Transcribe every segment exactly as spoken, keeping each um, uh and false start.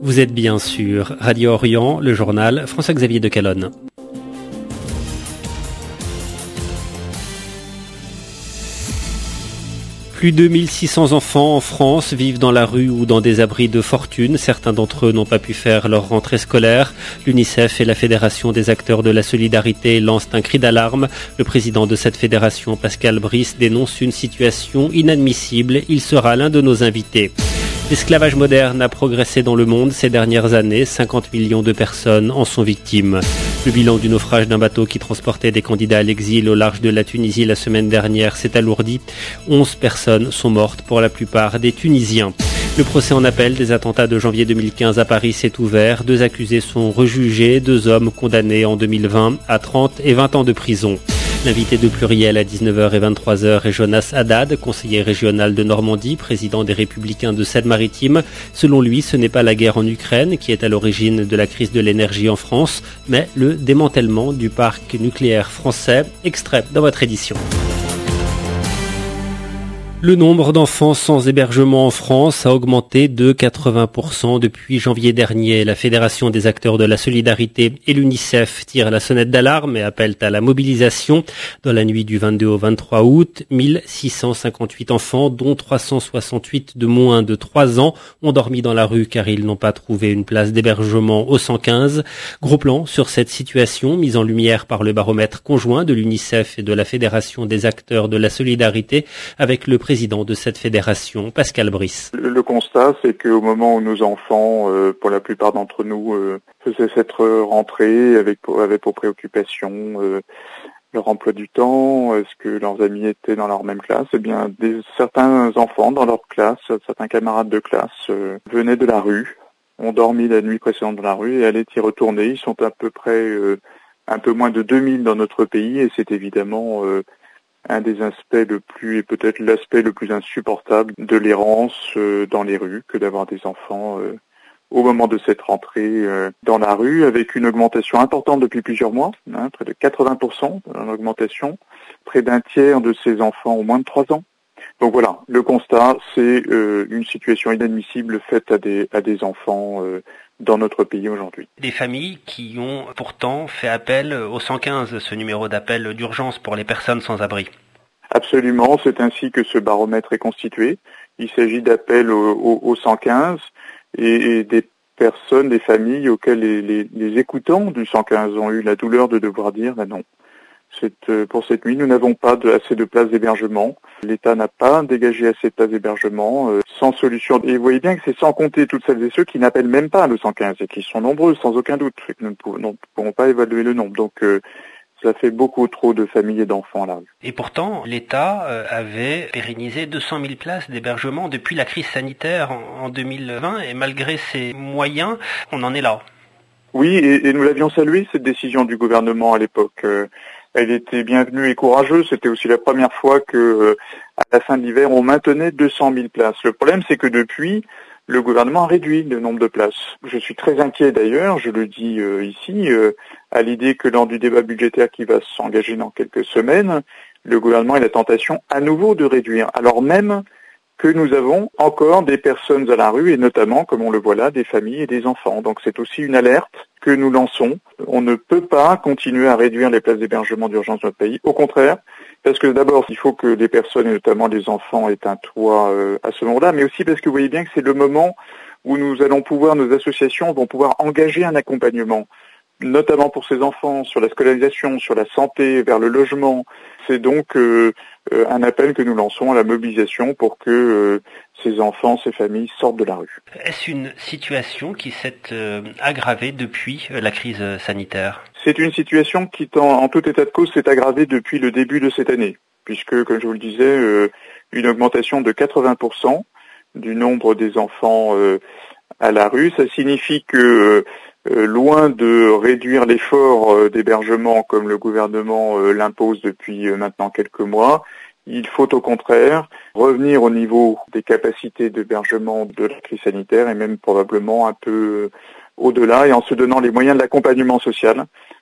Vous êtes bien sûr Radio Orient, le journal François-Xavier de Calonne. Plus de mille six cents enfants en France vivent dans la rue ou dans des abris de fortune. Certains d'entre eux n'ont pas pu faire leur rentrée scolaire. L'UNICEF et la Fédération des acteurs de la solidarité lancent un cri d'alarme. Le président de cette fédération, Pascal Brice, dénonce une situation inadmissible. Il sera l'un de nos invités. L'esclavage moderne a progressé dans le monde ces dernières années. cinquante millions de personnes en sont victimes. Le bilan du naufrage d'un bateau qui transportait des candidats à l'exil au large de la Tunisie la semaine dernière s'est alourdi. onze personnes sont mortes, pour la plupart des Tunisiens. Le procès en appel des attentats de janvier deux mille quinze à Paris s'est ouvert. Deux accusés sont rejugés, deux hommes condamnés en deux mille vingt à trente et vingt ans de prison. L'invité de Pluriel à dix-neuf heures et vingt-trois heures est Jonas Haddad, conseiller régional de Normandie, président des Républicains de Seine-Maritime. Selon lui, ce n'est pas la guerre en Ukraine qui est à l'origine de la crise de l'énergie en France, mais le démantèlement du parc nucléaire français. Extrait dans votre édition. Le nombre d'enfants sans hébergement en France a augmenté de quatre-vingts pour cent depuis janvier dernier. La Fédération des acteurs de la solidarité et l'UNICEF tirent la sonnette d'alarme et appellent à la mobilisation. Dans la nuit du vingt-deux au vingt-trois août, mille six cent cinquante-huit enfants, dont trois cent soixante-huit de moins de trois ans, ont dormi dans la rue car ils n'ont pas trouvé une place d'hébergement au cent quinze. Gros plan sur cette situation, mise en lumière par le baromètre conjoint de l'UNICEF et de la Fédération des acteurs de la solidarité avec le président de cette fédération, Pascal Brice. Le, le constat, c'est qu'au moment où nos enfants, euh, pour la plupart d'entre nous, euh, faisaient cette rentrée avec, avec pour préoccupation euh, leur emploi du temps, est-ce que leurs amis étaient dans leur même classe, eh bien, des, certains enfants dans leur classe, certains camarades de classe euh, venaient de la rue, ont dormi la nuit précédente dans la rue et allaient y retourner. Ils sont à peu près euh, un peu moins de deux mille dans notre pays et c'est évidemment euh, un des aspects le plus, et peut-être l'aspect le plus insupportable de l'errance euh, dans les rues, que d'avoir des enfants euh, au moment de cette rentrée euh, dans la rue, avec une augmentation importante depuis plusieurs mois, hein, près de quatre-vingts pour cent d'augmentation, près d'un tiers de ces enfants ont moins de trois ans. Donc voilà, le constat, c'est euh, une situation inadmissible faite à des, à des enfants euh, dans notre pays aujourd'hui. Des familles qui ont pourtant fait appel au cent quinze, ce numéro d'appel d'urgence pour les personnes sans abri. Absolument, c'est ainsi que ce baromètre est constitué. Il s'agit d'appels au, au, au cent quinze et, et des personnes, des familles auxquelles les, les, les écoutants du cent quinze ont eu la douleur de devoir dire bah non. Cette, pour cette nuit, nous n'avons pas de, assez de places d'hébergement. L'État n'a pas dégagé assez de places d'hébergement, euh, sans solution. Et vous voyez bien que c'est sans compter toutes celles et ceux qui n'appellent même pas le cent quinze et qui sont nombreux, sans aucun doute. Nous ne pouvons, ne pourrons pas évaluer le nombre. Donc, euh, ça fait beaucoup trop de familles et d'enfants là. Et pourtant, l'État euh, avait pérennisé deux cent mille places d'hébergement depuis la crise sanitaire en, en deux mille vingt. Et malgré ces moyens, on en est là. Oui, et, et nous l'avions salué, cette décision du gouvernement à l'époque. Euh, Elle était bienvenue et courageuse. C'était aussi la première fois que, euh, à la fin de l'hiver, on maintenait deux cent mille places. Le problème, c'est que depuis, le gouvernement a réduit le nombre de places. Je suis très inquiet d'ailleurs, je le dis euh, ici, euh, à l'idée que lors du débat budgétaire qui va s'engager dans quelques semaines, le gouvernement ait la tentation à nouveau de réduire, alors même que nous avons encore des personnes à la rue, et notamment, comme on le voit là, des familles et des enfants. Donc c'est aussi une alerte que nous lançons. On ne peut pas continuer à réduire les places d'hébergement d'urgence dans notre pays. Au contraire, parce que d'abord, il faut que les personnes, et notamment les enfants, aient un toit euh, à ce moment-là, mais aussi parce que vous voyez bien que c'est le moment où nous allons pouvoir, nos associations vont pouvoir engager un accompagnement, notamment pour ces enfants, sur la scolarisation, sur la santé, vers le logement. C'est donc euh, euh, un appel que nous lançons à la mobilisation pour que euh, ces enfants, ces familles sortent de la rue. Est-ce une situation qui s'est euh, aggravée depuis euh, la crise sanitaire ? C'est une situation qui, en, en tout état de cause, s'est aggravée depuis le début de cette année, puisque, comme je vous le disais, euh, une augmentation de quatre-vingts pour cent du nombre des enfants euh, à la rue. Ça signifie que euh, Euh, loin de réduire l'effort euh, d'hébergement comme le gouvernement euh, l'impose depuis euh, maintenant quelques mois, il faut au contraire revenir au niveau des capacités d'hébergement de la crise sanitaire et même probablement un peu euh, au-delà et en se donnant les moyens de l'accompagnement social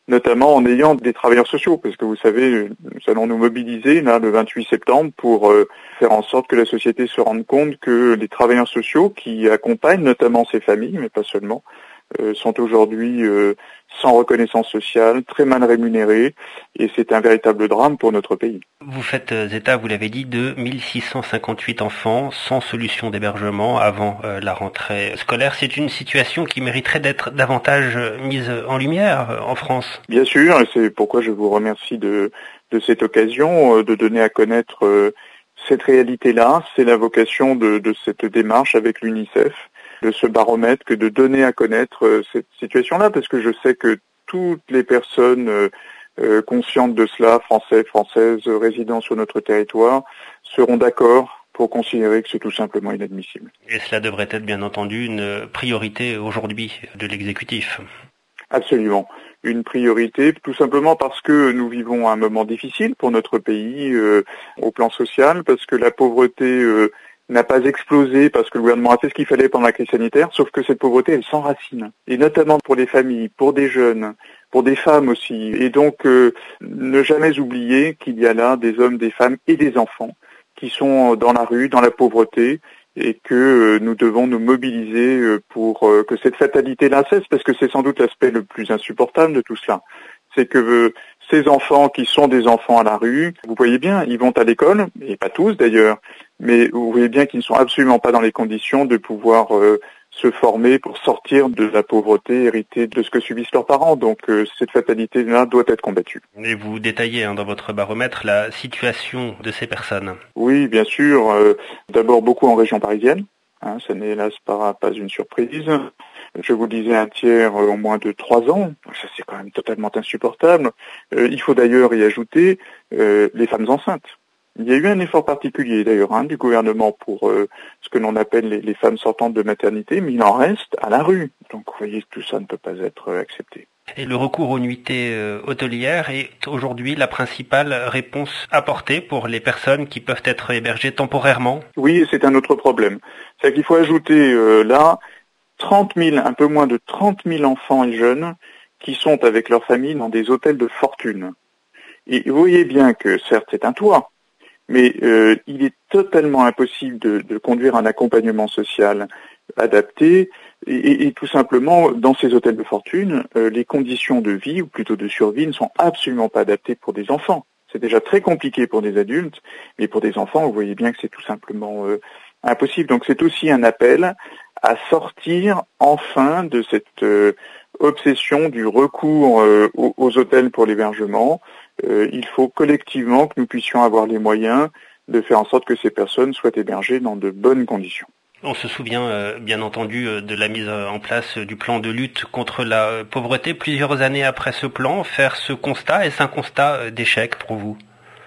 notamment en ayant des travailleurs sociaux, parce que vous savez, nous allons nous mobiliser là le vingt-huit septembre pour euh, faire en sorte que la société se rende compte que les travailleurs sociaux qui accompagnent notamment ces familles, mais pas seulement, euh, sont aujourd'hui euh, sans reconnaissance sociale, très mal rémunérés, et c'est un véritable drame pour notre pays. Vous faites état, vous l'avez dit, de mille six cent cinquante-huit enfants sans solution d'hébergement avant euh, la rentrée scolaire. C'est une situation qui mériterait d'être davantage mise en lumière euh, en France. Bien sûr, et c'est pourquoi je vous remercie de, de cette occasion, euh, de donner à connaître euh, cette réalité-là. C'est la vocation de, de cette démarche avec l'UNICEF, de ce baromètre, que de donner à connaître euh, cette situation-là, parce que je sais que toutes les personnes euh, euh, conscientes de cela, français, françaises, euh, résidant sur notre territoire, seront d'accord pour considérer que c'est tout simplement inadmissible. Et cela devrait être bien entendu une priorité aujourd'hui de l'exécutif. Absolument. Une priorité, tout simplement parce que nous vivons un moment difficile pour notre pays euh, au plan social, parce que la pauvreté euh, n'a pas explosé, parce que le gouvernement a fait ce qu'il fallait pendant la crise sanitaire, sauf que cette pauvreté, elle s'enracine. Et notamment pour les familles, pour des jeunes, pour des femmes aussi. Et donc, euh, ne jamais oublier qu'il y a là des hommes, des femmes et des enfants qui sont dans la rue, dans la pauvreté, et que euh, nous devons nous mobiliser euh, pour euh, que cette fatalité-là cesse, parce que c'est sans doute l'aspect le plus insupportable de tout cela. C'est que euh, ces enfants qui sont des enfants à la rue, vous voyez bien, ils vont à l'école, et pas tous d'ailleurs, mais vous voyez bien qu'ils ne sont absolument pas dans les conditions de pouvoir euh, se former pour sortir de la pauvreté héritée de ce que subissent leurs parents. Donc euh, cette fatalité-là doit être combattue. Et vous détaillez hein, dans votre baromètre la situation de ces personnes. Oui, bien sûr. Euh, d'abord beaucoup en région parisienne. Hein, ça n'est hélas pas, pas une surprise. Je vous disais un tiers euh, en moins de trois ans. Ça c'est quand même totalement insupportable. Euh, il faut d'ailleurs y ajouter euh, les femmes enceintes. Il y a eu un effort particulier d'ailleurs hein, du gouvernement pour euh, ce que l'on appelle les, les femmes sortantes de maternité, mais il en reste à la rue. Donc vous voyez que tout ça ne peut pas être euh, accepté. Et le recours aux nuitées euh, hôtelières est aujourd'hui la principale réponse apportée pour les personnes qui peuvent être hébergées temporairement. Oui, c'est un autre problème. C'est qu'il faut ajouter euh, là trente mille, un peu moins de trente mille enfants et jeunes qui sont avec leur famille dans des hôtels de fortune. Et vous voyez bien que certes c'est un toit, mais euh, il est totalement impossible de, de conduire un accompagnement social adapté et, et, et tout simplement dans ces hôtels de fortune, euh, les conditions de vie ou plutôt de survie ne sont absolument pas adaptées pour des enfants. C'est déjà très compliqué pour des adultes, mais pour des enfants, vous voyez bien que c'est tout simplement euh, impossible. Donc c'est aussi un appel à sortir enfin de cette euh, obsession du recours euh, aux, aux hôtels pour l'hébergement. Euh, il faut collectivement que nous puissions avoir les moyens de faire en sorte que ces personnes soient hébergées dans de bonnes conditions. On se souvient euh, bien entendu euh, de la mise en place euh, du plan de lutte contre la euh, pauvreté. Plusieurs années après ce plan, faire ce constat, est-ce un constat euh, d'échec pour vous ?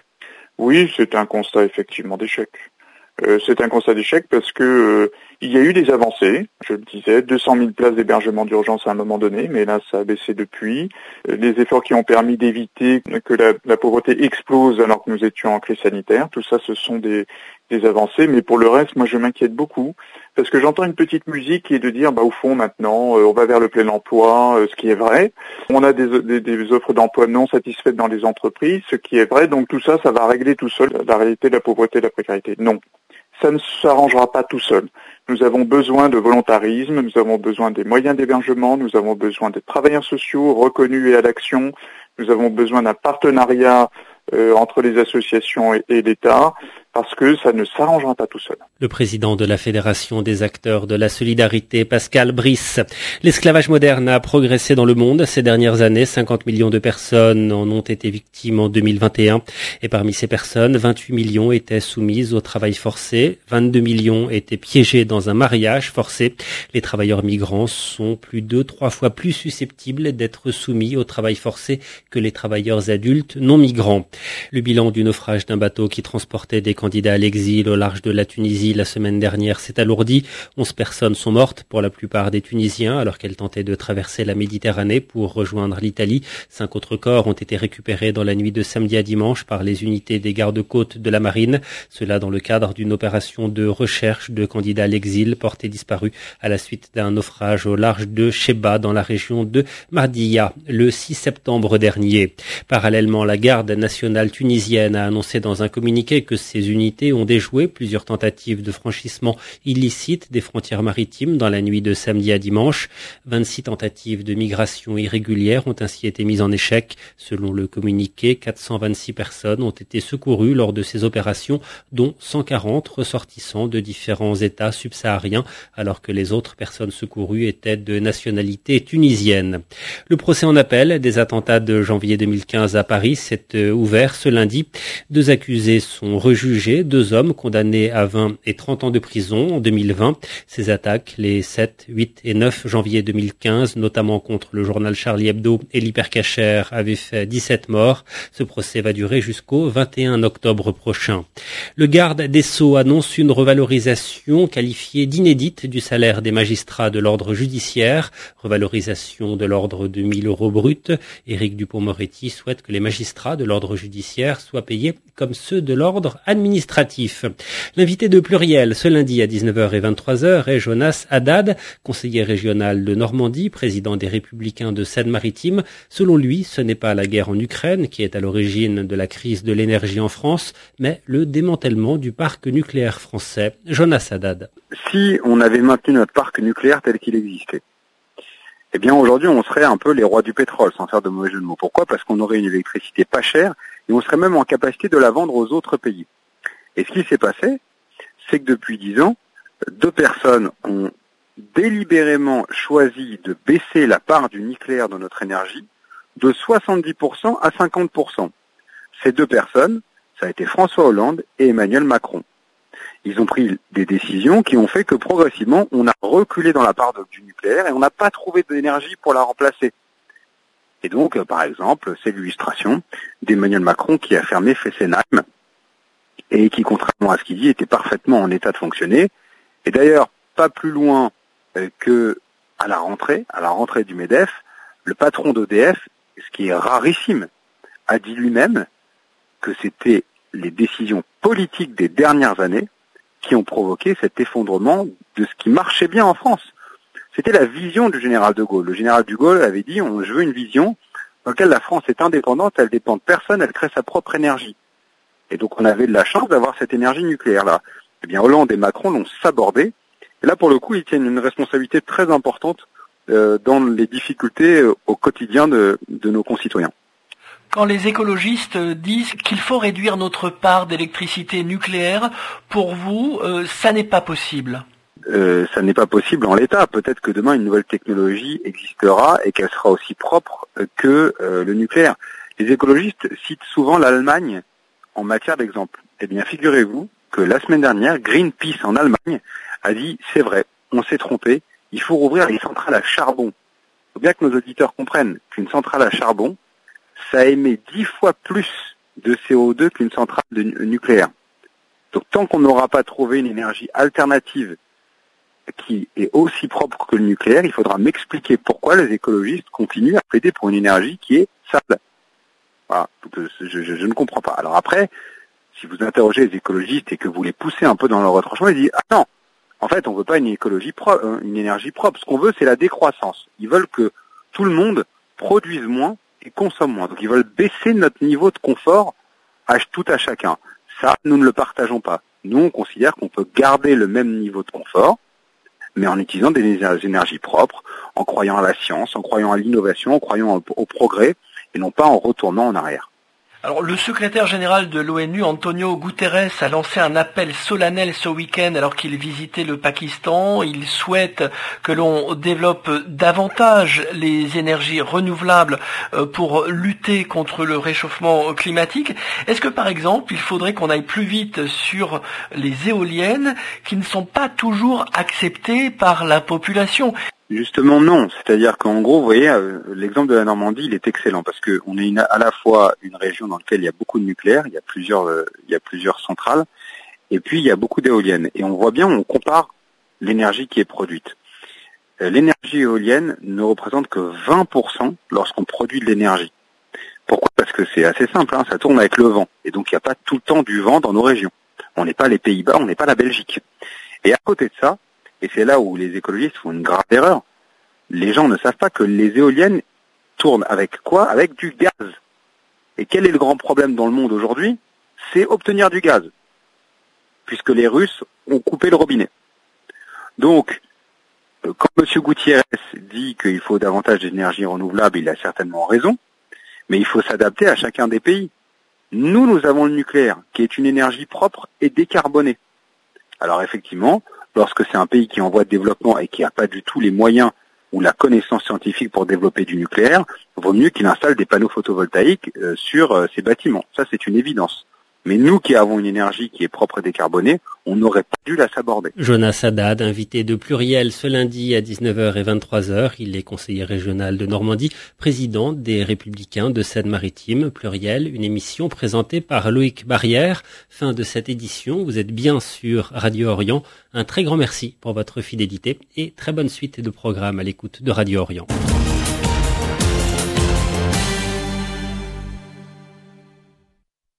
Oui, c'est un constat effectivement d'échec. Euh, c'est un constat d'échec parce que euh, il y a eu des avancées, je le disais, deux cent mille places d'hébergement d'urgence à un moment donné, mais là ça a baissé depuis. Euh, les efforts qui ont permis d'éviter que la, la pauvreté explose alors que nous étions en crise sanitaire, tout ça ce sont des, des avancées, mais pour le reste, moi je m'inquiète beaucoup, parce que j'entends une petite musique qui est de dire, bah au fond maintenant, euh, on va vers le plein emploi, euh, ce qui est vrai. On a des, des, des offres d'emploi non satisfaites dans les entreprises, ce qui est vrai, donc tout ça, ça va régler tout seul la réalité de la pauvreté et de la précarité. Non. Ça ne s'arrangera pas tout seul. Nous avons besoin de volontarisme, nous avons besoin des moyens d'hébergement, nous avons besoin de travailleurs sociaux reconnus et à l'action, nous avons besoin d'un partenariat euh, entre les associations et, et l'État, parce que ça ne s'arrangera pas tout seul. Le président de la Fédération des acteurs de la solidarité, Pascal Brice. L'esclavage moderne a progressé dans le monde ces dernières années. cinquante millions de personnes en ont été victimes en deux mille vingt et un. Et parmi ces personnes, vingt-huit millions étaient soumises au travail forcé. vingt-deux millions étaient piégés dans un mariage forcé. Les travailleurs migrants sont plus de trois fois plus susceptibles d'être soumis au travail forcé que les travailleurs adultes non migrants. Le bilan du naufrage d'un bateau qui transportait des candidats à l'exil au large de la Tunisie la semaine dernière s'est alourdi. Onze personnes sont mortes, pour la plupart des Tunisiens, alors qu'elles tentaient de traverser la Méditerranée pour rejoindre l'Italie. Cinq autres corps ont été récupérés dans la nuit de samedi à dimanche par les unités des gardes-côtes de la marine. Cela dans le cadre d'une opération de recherche de candidats à l'exil portés disparus à la suite d'un naufrage au large de Cheba dans la région de Mardiya le six septembre dernier. Parallèlement, la garde nationale tunisienne a annoncé dans un communiqué que ses unités ont déjoué plusieurs tentatives de franchissement illicite des frontières maritimes dans la nuit de samedi à dimanche. vingt-six tentatives de migration irrégulière ont ainsi été mises en échec. Selon le communiqué, quatre cent vingt-six personnes ont été secourues lors de ces opérations, dont cent quarante ressortissants de différents États subsahariens, alors que les autres personnes secourues étaient de nationalité tunisienne. Le procès en appel des attentats de janvier deux mille quinze à Paris s'est ouvert ce lundi. Deux accusés sont rejugés, deux hommes condamnés à vingt et trente ans de prison en deux mille vingt. Ces attaques, les sept, huit et neuf janvier deux mille quinze, notamment contre le journal Charlie Hebdo et l'Hypercacher, avaient fait dix-sept morts. Ce procès va durer jusqu'au vingt et un octobre prochain. Le garde des Sceaux annonce une revalorisation qualifiée d'inédite du salaire des magistrats de l'ordre judiciaire, revalorisation de l'ordre de mille euros bruts. Éric Dupond-Moretti souhaite que les magistrats de l'ordre judiciaire soient payés comme ceux de l'ordre administratif. L'invité de Pluriel ce lundi à dix-neuf heures et vingt-trois heures est Jonas Haddad, conseiller régional de Normandie, président des Républicains de Seine-Maritime. Selon lui, ce n'est pas la guerre en Ukraine qui est à l'origine de la crise de l'énergie en France, mais le démantèlement du parc nucléaire français. Jonas Haddad. Si on avait maintenu notre parc nucléaire tel qu'il existait, eh bien aujourd'hui on serait un peu les rois du pétrole, sans faire de mauvais jeu de mots. Pourquoi ? Parce qu'on aurait une électricité pas chère et on serait même en capacité de la vendre aux autres pays. Et ce qui s'est passé, c'est que depuis dix ans, deux personnes ont délibérément choisi de baisser la part du nucléaire dans notre énergie de soixante-dix pour cent à cinquante pour cent. Ces deux personnes, ça a été François Hollande et Emmanuel Macron. Ils ont pris des décisions qui ont fait que progressivement, on a reculé dans la part de, du nucléaire et on n'a pas trouvé d'énergie pour la remplacer. Et donc, euh, par exemple, c'est l'illustration d'Emmanuel Macron qui a fermé Fessenheim et qui, contrairement à ce qu'il dit, était parfaitement en état de fonctionner. Et d'ailleurs, pas plus loin euh, que à la rentrée, à la rentrée du MEDEF, le patron d'E D F, ce qui est rarissime, a dit lui-même que c'était les décisions politiques des dernières années qui ont provoqué cet effondrement de ce qui marchait bien en France. C'était la vision du général de Gaulle. Le général de Gaulle avait dit, on, je veux une vision dans laquelle la France est indépendante, elle dépend de personne, elle crée sa propre énergie. Et donc on avait de la chance d'avoir cette énergie nucléaire-là. Eh bien Hollande et Macron l'ont sabordé. Et là, pour le coup, ils tiennent une responsabilité très importante euh, dans les difficultés euh, au quotidien de, de nos concitoyens. Quand les écologistes disent qu'il faut réduire notre part d'électricité nucléaire, pour vous, euh, ça n'est pas possible. Euh, ça n'est pas possible en l'état. Peut-être que demain, une nouvelle technologie existera et qu'elle sera aussi propre que euh, le nucléaire. Les écologistes citent souvent l'Allemagne en matière d'exemple. Eh bien, figurez-vous que la semaine dernière, Greenpeace en Allemagne a dit « c'est vrai, on s'est trompé, il faut rouvrir les centrales à charbon ». Il faut bien que nos auditeurs comprennent qu'une centrale à charbon, ça émet dix fois plus de C O deux qu'une centrale de nucléaire. Donc tant qu'on n'aura pas trouvé une énergie alternative qui est aussi propre que le nucléaire, il faudra m'expliquer pourquoi les écologistes continuent à plaider pour une énergie qui est sale. Voilà, donc, je, je, je ne comprends pas. Alors après, si vous interrogez les écologistes et que vous les poussez un peu dans leur retranchement, ils disent « Ah non, en fait, on veut pas une écologie propre, une énergie propre. Ce qu'on veut, c'est la décroissance. Ils veulent que tout le monde produise moins et consomme moins. Donc ils veulent baisser notre niveau de confort à tout à chacun. Ça, nous ne le partageons pas. Nous, on considère qu'on peut garder le même niveau de confort, mais en utilisant des énergies propres, en croyant à la science, en croyant à l'innovation, en croyant au progrès, et non pas en retournant en arrière. Alors, le secrétaire général de l'ONU, Antonio Guterres, a lancé un appel solennel ce week-end alors qu'il visitait le Pakistan. Il souhaite que l'on développe davantage les énergies renouvelables pour lutter contre le réchauffement climatique. Est-ce que, par exemple, il faudrait qu'on aille plus vite sur les éoliennes qui ne sont pas toujours acceptées par la population ? Justement non, c'est-à-dire qu'en gros, vous voyez, euh, l'exemple de la Normandie, il est excellent parce qu'on est une, à la fois une région dans laquelle il y a beaucoup de nucléaire, il y a plusieurs, euh, il y a plusieurs centrales, et puis il y a beaucoup d'éoliennes. Et on voit bien, on compare l'énergie qui est produite. L'énergie éolienne ne représente que vingt pour cent lorsqu'on produit de l'énergie. Pourquoi ? Parce que c'est assez simple, hein, ça tourne avec le vent. Et donc il n'y a pas tout le temps du vent dans nos régions. On n'est pas les Pays-Bas, on n'est pas la Belgique. Et à côté de ça, et c'est là où les écologistes font une grave erreur, les gens ne savent pas que les éoliennes tournent avec quoi ? Avec du gaz. Et quel est le grand problème dans le monde aujourd'hui ? C'est obtenir du gaz. Puisque les Russes ont coupé le robinet. Donc, quand M. Gutiérrez dit qu'il faut davantage d'énergie renouvelable, il a certainement raison, mais il faut s'adapter à chacun des pays. Nous, nous avons le nucléaire, qui est une énergie propre et décarbonée. Alors effectivement, lorsque c'est un pays qui est en voie de développement et qui n'a pas du tout les moyens ou la connaissance scientifique pour développer du nucléaire, vaut mieux qu'il installe des panneaux photovoltaïques euh, sur euh, ses bâtiments. Ça, c'est une évidence. Mais nous qui avons une énergie qui est propre et décarbonée, on n'aurait pas dû la saborder. Jonas Haddad, invité de Pluriel ce lundi à dix-neuf heures et vingt-trois heures. Il est conseiller régional de Normandie, président des Républicains de Seine-Maritime. Pluriel, une émission présentée par Loïc Barrière. Fin de cette édition, vous êtes bien sur Radio Orient. Un très grand merci pour votre fidélité et très bonne suite de programmes à l'écoute de Radio Orient.